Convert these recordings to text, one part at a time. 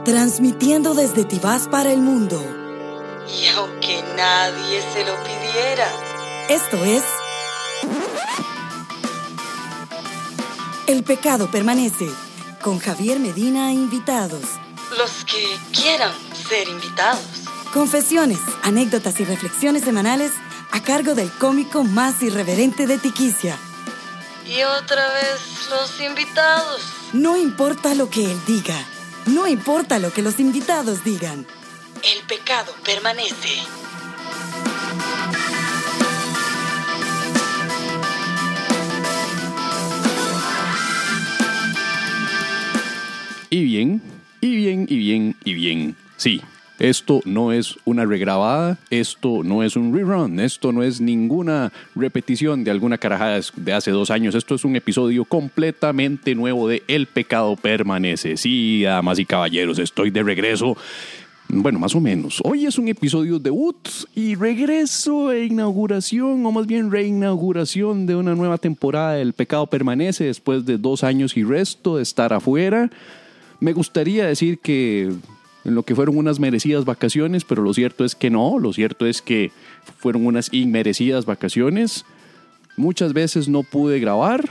Transmitiendo desde Tibás para el mundo. Y aunque nadie se lo pidiera. Esto es... El pecado permanece, con Javier Medina e invitados. Los que quieran ser invitados. Confesiones, anécdotas y reflexiones semanales a cargo del cómico más irreverente de Tiquicia. Y otra vez los invitados. No importa lo que él diga, no importa lo que los invitados digan. El pecado permanece. Y bien. Sí, esto no es una regrabada, esto no es un rerun, esto no es ninguna repetición de alguna carajada de hace 2 años. Esto es un episodio completamente nuevo de El Pecado Permanece. Sí, damas y caballeros, estoy de regreso. Bueno, más o menos. Hoy es un episodio debut y regreso e inauguración, o más bien reinauguración de una nueva temporada de El Pecado Permanece después de 2 años y resto de estar afuera. Me gustaría decir que en lo que fueron unas merecidas vacaciones, pero lo cierto es que no. Lo cierto es que fueron unas inmerecidas vacaciones. Muchas veces no pude grabar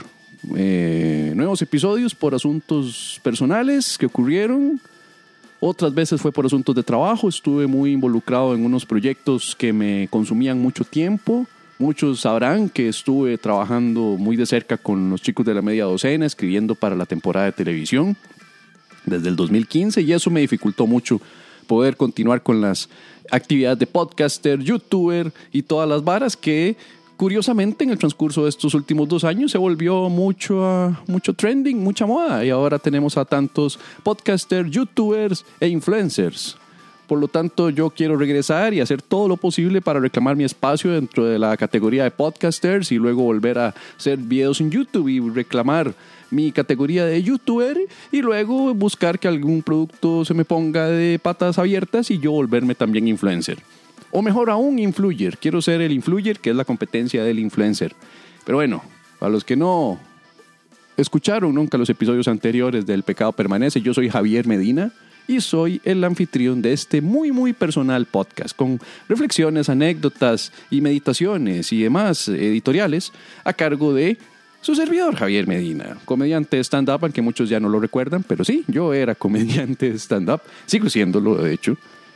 nuevos episodios por asuntos personales que ocurrieron. Otras veces fue por asuntos de trabajo. Estuve muy involucrado en unos proyectos que me consumían mucho tiempo. Muchos sabrán que estuve trabajando muy de cerca con los chicos de la media docena, escribiendo para la temporada de televisión desde el 2015, y eso me dificultó mucho poder continuar con las actividades de podcaster, youtuber y todas las varas que curiosamente en el transcurso de estos últimos 2 años se volvió mucho trending, mucha moda, y ahora tenemos a tantos podcasters, youtubers e influencers. Por lo tanto, yo quiero regresar y hacer todo lo posible para reclamar mi espacio dentro de la categoría de podcasters y luego volver a hacer videos en YouTube y reclamar mi categoría de youtuber y luego buscar que algún producto se me ponga de patas abiertas y yo volverme también influencer. O mejor aún, influyer. Quiero ser el influyer, que es la competencia del influencer. Pero bueno, para los que no escucharon nunca los episodios anteriores de El Pecado Permanece, yo soy Javier Medina y soy el anfitrión de este muy personal podcast con reflexiones, anécdotas y meditaciones y demás editoriales a cargo de su servidor Javier Medina, comediante de stand-up, aunque muchos ya no lo recuerdan, pero sí, yo era comediante de stand-up, sigo siéndolo de hecho,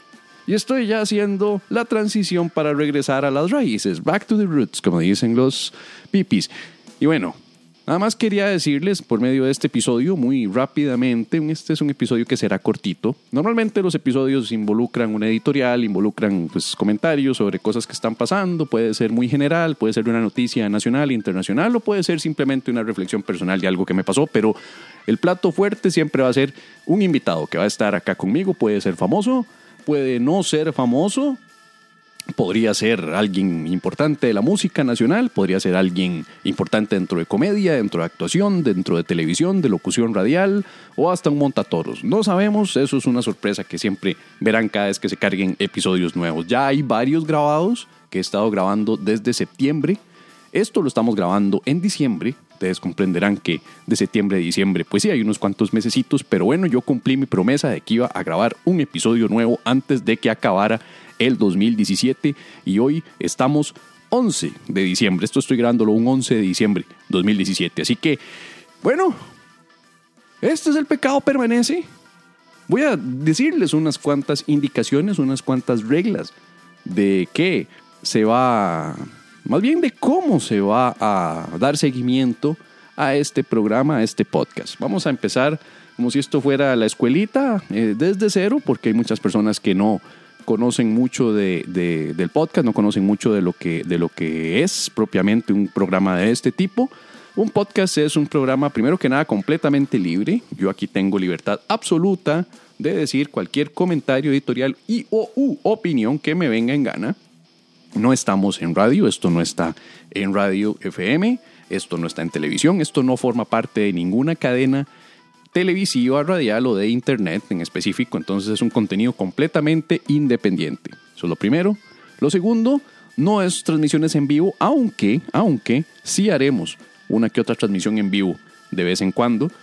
y estoy ya haciendo la transición para regresar a las raíces, back to the roots, como dicen los pipis. Y bueno, nada más quería decirles por medio de este episodio muy rápidamente, este es un episodio que será cortito. Normalmente los episodios involucran una editorial, involucran comentarios sobre cosas que están pasando, puede ser muy general, puede ser una noticia nacional, internacional o puede ser simplemente una reflexión personal de algo que me pasó, pero el plato fuerte siempre va a ser un invitado que va a estar acá conmigo, puede ser famoso, puede no ser famoso. Podría ser alguien importante de la música nacional, podría ser alguien importante dentro de comedia, dentro de actuación, dentro de televisión, de locución radial o hasta un montatoros. No sabemos, eso es una sorpresa que siempre verán cada vez que se carguen episodios nuevos. Ya hay varios grabados que he estado grabando desde septiembre. Esto lo estamos grabando en diciembre. Ustedes comprenderán que de septiembre a diciembre, pues sí, hay unos cuantos mesecitos, pero bueno, yo cumplí mi promesa de que iba a grabar un episodio nuevo antes de que acabara el 2017 y hoy estamos 11 de diciembre. Esto estoy grabándolo un 11 de diciembre 2017. Así que, bueno, este es El Pecado Permanece. Voy a decirles unas cuantas indicaciones, unas cuantas reglas de qué se va, más bien de cómo se va a dar seguimiento a este programa, a este podcast. Vamos a empezar como si esto fuera la escuelita desde cero, porque hay muchas personas que no conocen mucho del podcast, no conocen mucho de lo que es propiamente un programa de este tipo. Un podcast es un programa, primero que nada, completamente libre. Yo aquí tengo libertad absoluta de decir cualquier comentario editorial y o opinión que me venga en gana. No estamos en radio, esto no está en radio FM, esto no está en televisión, esto no forma parte de ninguna cadena televisiva, radial o de internet en específico, entonces es un contenido completamente independiente. Eso es lo primero. Lo segundo, no es transmisiones en vivo, aunque sí haremos una que otra transmisión en vivo de vez en cuando,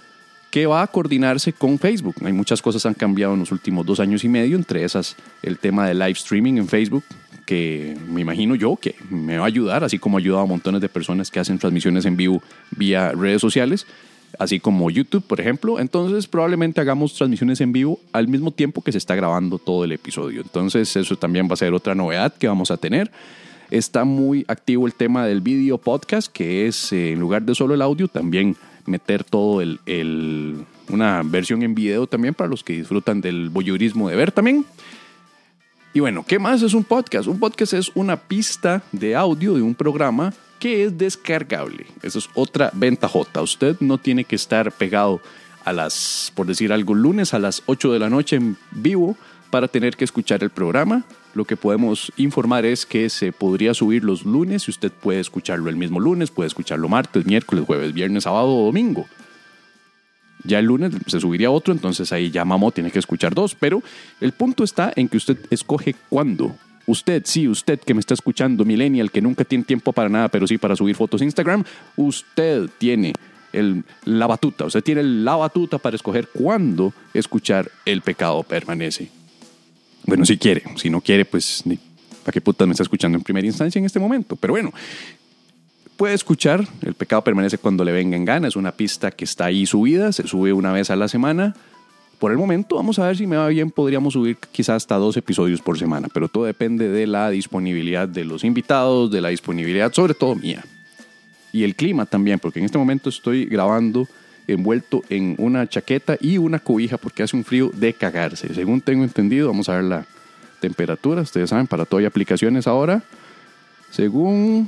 que va a coordinarse con Facebook. Hay muchas cosas que han cambiado en los últimos 2 años y medio, entre esas el tema de live streaming en Facebook, que me imagino yo que me va a ayudar, así como ha ayudado a montones de personas que hacen transmisiones en vivo vía redes sociales, así como YouTube, por ejemplo. Entonces probablemente hagamos transmisiones en vivo al mismo tiempo que se está grabando todo el episodio. Entonces eso también va a ser otra novedad que vamos a tener. Está muy activo el tema del video podcast, que es en lugar de solo el audio, también meter todo una versión en video también para los que disfrutan del voyeurismo de ver también. Y bueno, ¿qué más es un podcast? Un podcast es una pista de audio de un programa que es descargable. Esa es otra ventajota. Usted no tiene que estar pegado por decir algo, lunes a las 8 de la noche en vivo para tener que escuchar el programa. Lo que podemos informar es que se podría subir los lunes y usted puede escucharlo el mismo lunes, puede escucharlo martes, miércoles, jueves, viernes, sábado o domingo. Ya el lunes se subiría otro, entonces ahí ya mamó, tiene que escuchar 2. Pero el punto está en que usted escoge cuándo. Usted que me está escuchando, millennial, que nunca tiene tiempo para nada, pero sí para subir fotos a Instagram, usted tiene la batuta. Usted tiene la batuta para escoger cuándo escuchar El Pecado Permanece. Bueno, si quiere. Si no quiere, pues, ¿para qué putas me está escuchando en primera instancia en este momento? Pero bueno, puede escuchar El Pecado Permanece cuando le venga en gana. Es una pista que está ahí subida, se sube una vez a la semana. Por el momento, vamos a ver si me va bien, podríamos subir quizás hasta 2 episodios por semana, pero todo depende de la disponibilidad de los invitados, de la disponibilidad sobre todo mía. Y el clima también, porque en este momento estoy grabando envuelto en una chaqueta y una cobija porque hace un frío de cagarse. Según tengo entendido, vamos a ver la temperatura. Ustedes saben, para todo hay aplicaciones ahora. Según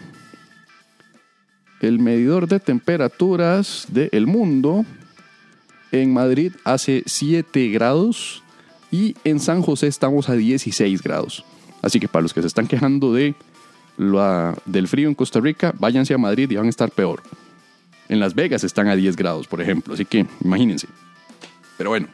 el medidor de temperaturas del mundo, en Madrid hace 7 grados y en San José estamos a 16 grados. Así que para los que se están quejando del frío en Costa Rica, váyanse a Madrid y van a estar peor. En Las Vegas están a 10 grados, por ejemplo. Así que imagínense. Pero bueno.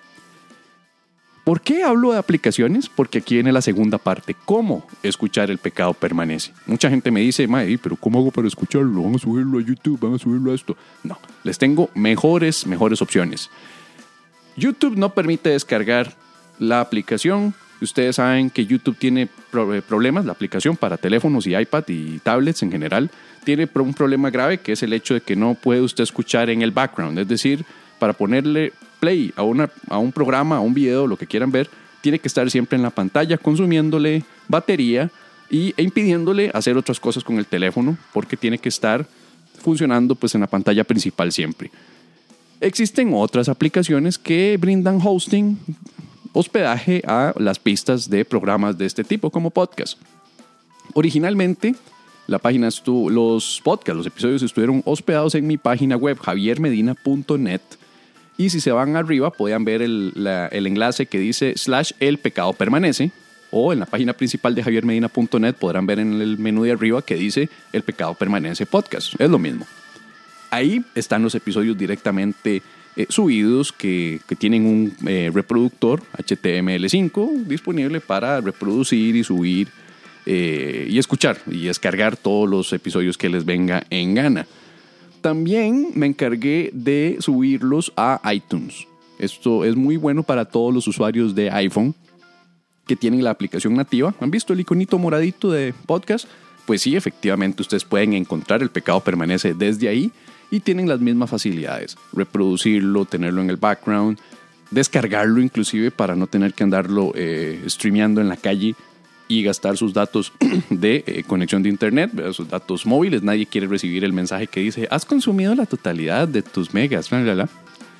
¿Por qué hablo de aplicaciones? Porque aquí viene la segunda parte. ¿Cómo escuchar El Pecado Permanece? Mucha gente me dice, pero ¿cómo hago para escucharlo? ¿Van a subirlo a YouTube? ¿Van a subirlo a esto? No, les tengo mejores opciones. YouTube no permite descargar la aplicación. Ustedes saben que YouTube tiene problemas, la aplicación para teléfonos y iPad y tablets en general. Tiene un problema grave que es el hecho de que no puede usted escuchar en el background. Es decir, para ponerle play a un programa, a un video, lo que quieran ver, tiene que estar siempre en la pantalla consumiéndole batería e impidiéndole hacer otras cosas con el teléfono porque tiene que estar funcionando pues en la pantalla principal siempre. Existen otras aplicaciones que brindan hospedaje a las pistas de programas de este tipo como podcast. Originalmente la página los episodios estuvieron hospedados en mi página web javiermedina.net y si se van arriba pueden ver el enlace que dice /El Pecado Permanece, o en la página principal de javiermedina.net podrán ver en el menú de arriba que dice El Pecado Permanece Podcast. Es lo mismo. Ahí están los episodios directamente subidos que tienen un reproductor HTML5 disponible para reproducir y subir y escuchar y descargar todos los episodios que les venga en gana. También me encargué de subirlos a iTunes. Esto es muy bueno para todos los usuarios de iPhone que tienen la aplicación nativa. ¿Han visto el iconito moradito de podcast? Pues sí, efectivamente ustedes pueden encontrar El Pecado Permanece desde ahí y tienen las mismas facilidades. Reproducirlo, tenerlo en el background, descargarlo inclusive para no tener que andarlo streameando en la calle y gastar sus datos de conexión de internet, sus datos móviles. Nadie quiere recibir el mensaje que dice has consumido la totalidad de tus megas, bla, bla, bla.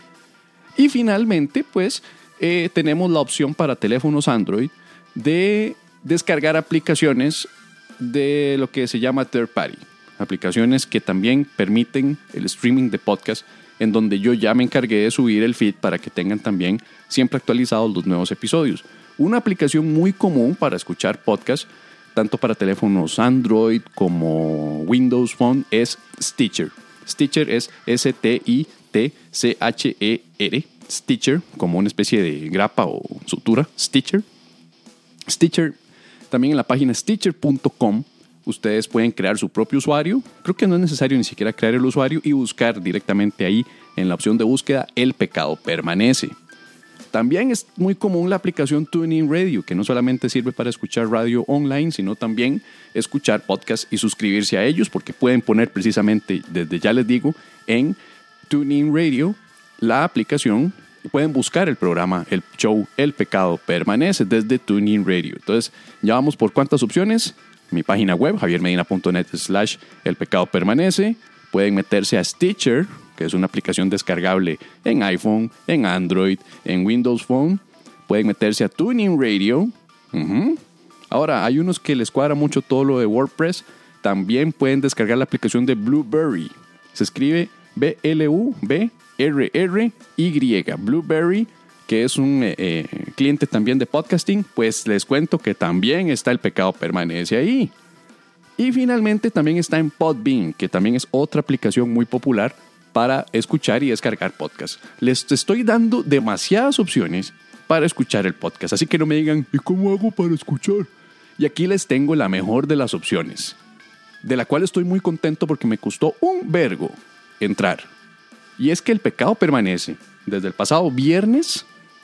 Y finalmente, pues, tenemos la opción para teléfonos Android de descargar aplicaciones de lo que se llama third party. Aplicaciones que también permiten el streaming de podcast, en donde yo ya me encargué de subir el feed para que tengan también siempre actualizados los nuevos episodios. Una aplicación muy común para escuchar podcast, tanto para teléfonos Android como Windows Phone, es Stitcher. Stitcher es Stitcher, Stitcher, como una especie de grapa o sutura, Stitcher. Stitcher, también en la página Stitcher.com, ustedes pueden crear su propio usuario. Creo que no es necesario ni siquiera crear el usuario y buscar directamente ahí en la opción de búsqueda El Pecado Permanece. También es muy común la aplicación TuneIn Radio, que no solamente sirve para escuchar radio online, sino también escuchar podcasts y suscribirse a ellos, porque pueden poner precisamente, desde ya les digo, en TuneIn Radio la aplicación y pueden buscar el programa, el show El Pecado Permanece desde TuneIn Radio. Entonces, ya vamos por cuántas opciones. Mi página web, javiermedina.net/El Pecado Permanece. Pueden meterse a Stitcher, que es una aplicación descargable en iPhone, en Android, en Windows Phone. Pueden meterse a TuneIn Radio. Ahora, hay unos que les cuadra mucho todo lo de WordPress. También pueden descargar la aplicación de Blueberry. Se escribe BLUBRRY, Blueberry, que es un cliente también de podcasting. Pues les cuento que también está El Pecado Permanece ahí. Y finalmente también está en Podbean, que también es otra aplicación muy popular para escuchar y descargar podcasts. Les estoy dando demasiadas opciones para escuchar el podcast, así que no me digan, ¿y cómo hago para escuchar? Y aquí les tengo la mejor de las opciones, de la cual estoy muy contento porque me costó un vergo entrar. Y es que El Pecado Permanece, desde el pasado viernes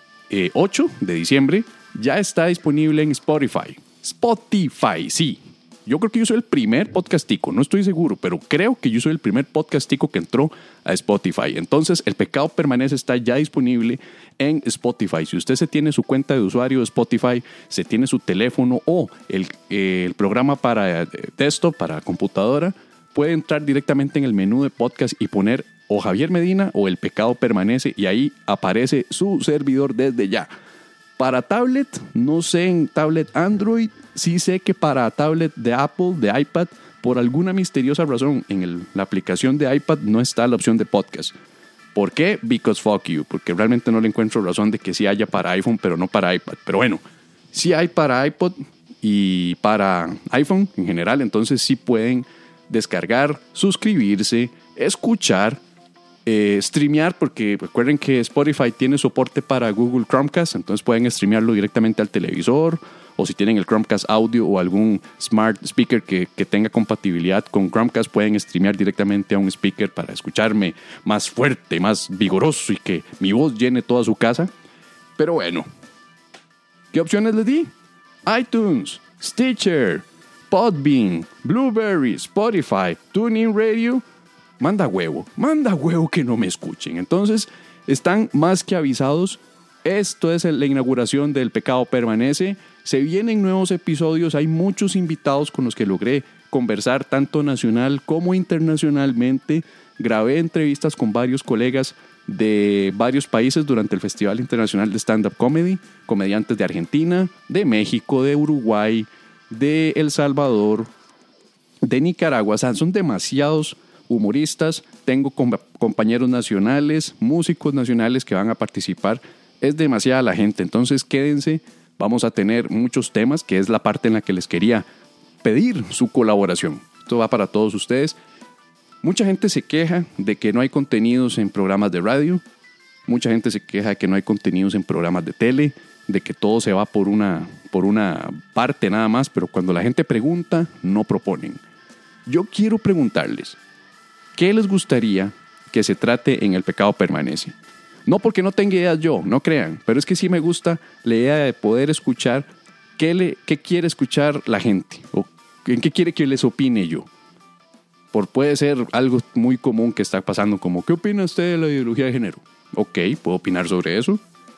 8 de diciembre, ya está disponible en Spotify. Spotify, sí. Yo creo que yo soy el primer podcastico, no estoy seguro, pero creo que yo soy el primer podcastico que entró a Spotify. Entonces, El Pecado Permanece está ya disponible en Spotify. Si usted se tiene su cuenta de usuario de Spotify, se tiene su teléfono o el programa para desktop, para computadora, puede entrar directamente en el menú de podcast y poner o Javier Medina o El Pecado Permanece y ahí aparece su servidor desde ya. Para tablet, no sé en tablet Android, sí sé que para tablet de Apple, de iPad, por alguna misteriosa razón en la aplicación de iPad no está la opción de podcast. ¿Por qué? Because fuck you, porque realmente no le encuentro razón de que sí haya para iPhone, pero no para iPad. Pero bueno, sí hay para iPod y para iPhone en general, entonces sí pueden descargar, suscribirse, escuchar, streamear, porque recuerden que Spotify tiene soporte para Google Chromecast, entonces pueden streamearlo directamente al televisor, o si tienen el Chromecast Audio o algún smart speaker que tenga compatibilidad con Chromecast, pueden streamear directamente a un speaker para escucharme más fuerte, más vigoroso y que mi voz llene toda su casa. Pero bueno, ¿qué opciones les di? iTunes, Stitcher, Podbean, Blueberry, Spotify, TuneIn Radio. Manda huevo que no me escuchen. Entonces, están más que avisados. Esto es la inauguración del Pecado Permanece. Se vienen nuevos episodios. Hay muchos invitados con los que logré conversar tanto nacional como internacionalmente. Grabé entrevistas con varios colegas de varios países durante el Festival Internacional de Stand-Up Comedy. Comediantes de Argentina, de México, de Uruguay, de El Salvador, de Nicaragua. O sea, son demasiados humoristas, tengo compañeros nacionales, músicos nacionales que van a participar. Es demasiada la gente, entonces quédense, vamos a tener muchos temas, que es la parte en la que les quería pedir su colaboración. Esto va para todos ustedes. Mucha gente se queja de que no hay contenidos en programas de radio, mucha gente se queja de que no hay contenidos en programas de tele, de que todo se va por una parte nada más, pero cuando la gente pregunta, no proponen. Yo quiero preguntarles, ¿qué les gustaría que se trate en El Pecado Permanece? No porque no tenga ideas yo, no crean, pero es que sí me gusta la idea de poder escuchar qué quiere escuchar la gente o en qué quiere que les opine yo. Puede ser algo muy común que está pasando, como ¿qué opina usted de la ideología de género? Ok, puedo opinar sobre eso.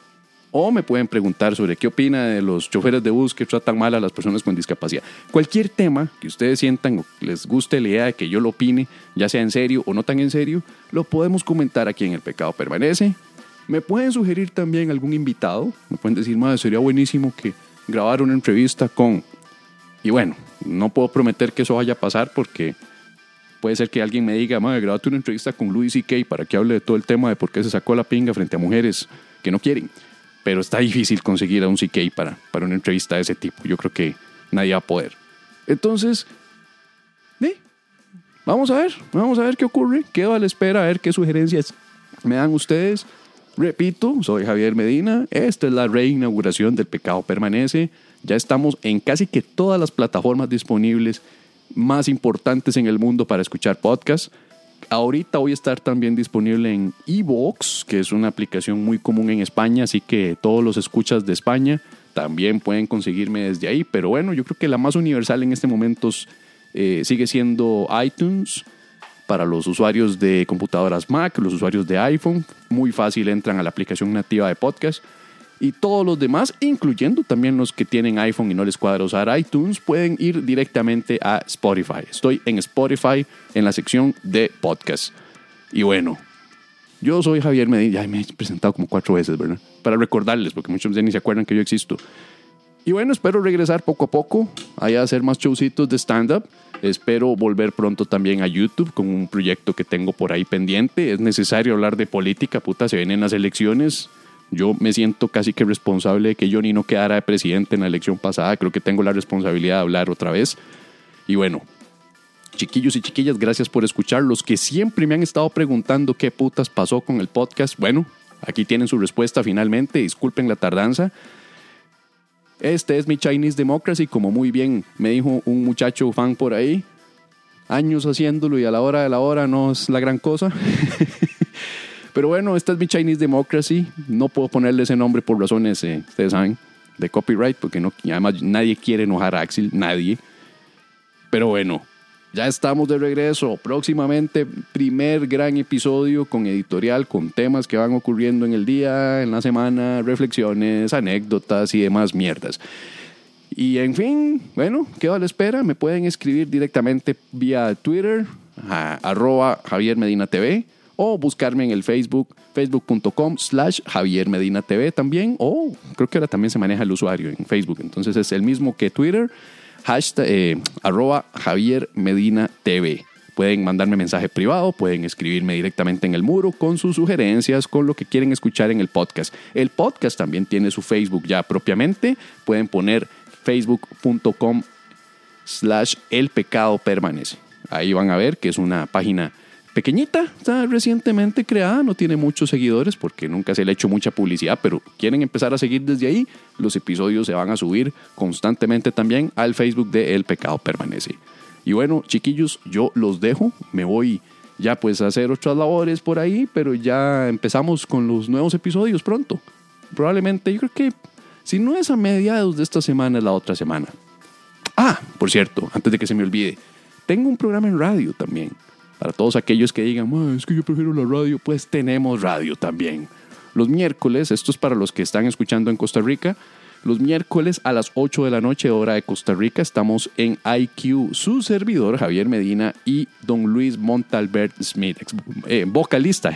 O me pueden preguntar sobre qué opina de los choferes de bus que tratan mal a las personas con discapacidad. Cualquier tema que ustedes sientan o les guste la idea de que yo lo opine, ya sea en serio o no tan en serio, lo podemos comentar aquí en El Pecado Permanece. Me pueden sugerir también algún invitado. Me pueden decir, madre, sería buenísimo que grabara una entrevista con... Y bueno, no puedo prometer que eso vaya a pasar porque puede ser que alguien me diga, madre, grabate una entrevista con Louis C.K. para que hable de todo el tema de por qué se sacó la pinga frente a mujeres que no quieren. Pero está difícil conseguir a un CK para una entrevista de ese tipo. Yo creo que nadie va a poder. Entonces, vamos a ver qué ocurre. Quedo a la espera a ver qué sugerencias me dan ustedes. Repito, soy Javier Medina. Esta es la reinauguración del Pecado Permanece. Ya estamos en casi que todas las plataformas disponibles más importantes en el mundo para escuchar podcasts. Ahorita voy a estar también disponible en iVoox, que es una aplicación muy común en España, así que todos los escuchas de España también pueden conseguirme desde ahí. Pero bueno, yo creo que la más universal en este momento sigue siendo iTunes para los usuarios de computadoras Mac, los usuarios de iPhone. Muy fácil, entran a la aplicación nativa de podcast. Y todos los demás, incluyendo también los que tienen iPhone y no les cuadra usar iTunes, pueden ir directamente a Spotify. Estoy en Spotify en la sección de podcast. Y bueno, yo soy Javier Medina. Ya me he presentado como 4 veces, ¿verdad? Para recordarles, porque muchos de ni se acuerdan que yo existo. Y bueno, espero regresar poco a poco a hacer más showcitos de stand-up. Espero volver pronto también a YouTube con un proyecto que tengo por ahí pendiente. Es necesario hablar de política, puta, se vienen las elecciones. Yo me siento casi que responsable de que Johnny no quedara de presidente en la elección pasada. Creo que tengo la responsabilidad de hablar otra vez. Y bueno, chiquillos y chiquillas, gracias por escuchar. Los que siempre me han estado preguntando qué putas pasó con el podcast, bueno, aquí tienen su respuesta finalmente. Disculpen la tardanza. Este es mi Chinese Democracy, como muy bien me dijo un muchacho fan por ahí. Años haciéndolo y a la hora de la hora no es la gran cosa. Pero bueno, esta es mi Chinese Democracy. No puedo ponerle ese nombre por razones, ustedes saben, de copyright, porque no, además nadie quiere enojar a Axel, nadie. Pero bueno, ya estamos de regreso. Próximamente, primer gran episodio con editorial, con temas que van ocurriendo en el día, en la semana, reflexiones, anécdotas y demás mierdas. Y en fin, bueno, quedo a la espera. Me pueden escribir directamente vía Twitter, a @JavierMedinaTV. O buscarme en el Facebook, facebook.com/JavierMedinaTV también. O creo que ahora también se maneja el usuario en Facebook. Entonces es el mismo que Twitter, @JavierMedinaTV. Pueden mandarme mensaje privado, pueden escribirme directamente en el muro con sus sugerencias, con lo que quieren escuchar en el podcast. El podcast también tiene su Facebook ya propiamente. Pueden poner facebook.com/elpecadopermanece. Ahí van a ver que es una página pequeñita, está recientemente creada, no tiene muchos seguidores porque nunca se le ha hecho mucha publicidad, pero quieren empezar a seguir desde ahí. Los episodios se van a subir constantemente también al Facebook de El Pecado Permanece. Y bueno, chiquillos, yo los dejo, me voy ya pues a hacer otras labores por ahí, pero ya empezamos con los nuevos episodios pronto. Probablemente, yo creo que si no es a mediados de esta semana, es la otra semana. Ah, por cierto, antes de que se me olvide, tengo un programa en radio también. Para todos aquellos que digan, es que yo prefiero la radio, pues tenemos radio también. Los miércoles, esto es para los que están escuchando en Costa Rica, los miércoles a las 8 de la noche, hora de Costa Rica, estamos en IQ, su servidor Javier Medina y don Luis Montalbert Smith, vocalista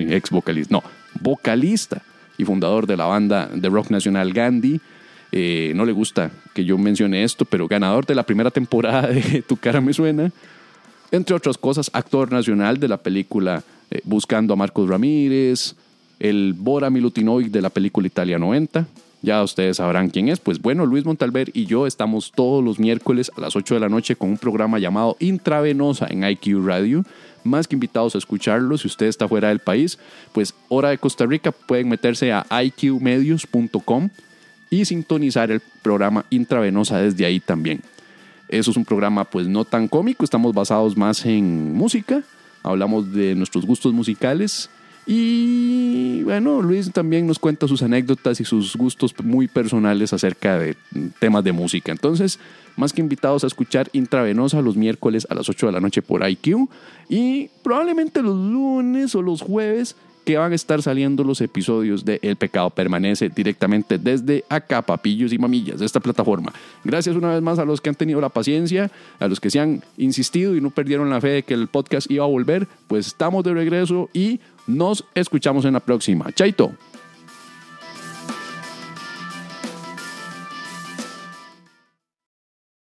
y fundador de la banda de rock nacional Gandhi. No le gusta que yo mencione esto, pero ganador de la primera temporada de Tu Cara Me Suena. Entre otras cosas, actor nacional de la película Buscando a Marcos Ramírez, el Bora Milutinovic de la película Italia 90. Ya ustedes sabrán quién es. Pues bueno, Luis Montalbert y yo estamos todos los miércoles a las 8 de la noche con un programa llamado Intravenosa en IQ Radio. Más que invitados a escucharlo. Si usted está fuera del país, pues hora de Costa Rica, pueden meterse a iqmedios.com y sintonizar el programa Intravenosa desde ahí también. Eso es un programa pues no tan cómico, estamos basados más en música, hablamos de nuestros gustos musicales y bueno, Luis también nos cuenta sus anécdotas y sus gustos muy personales acerca de temas de música. Entonces, más que invitados a escuchar Intravenosa los miércoles a las 8 de la noche por IQ y probablemente los lunes o los jueves que van a estar saliendo los episodios de El Pecado Permanece directamente desde acá, papillos y mamillas, de esta plataforma. Gracias una vez más a los que han tenido la paciencia, a los que se han insistido y no perdieron la fe de que el podcast iba a volver. Pues estamos de regreso y nos escuchamos en la próxima. Chaito.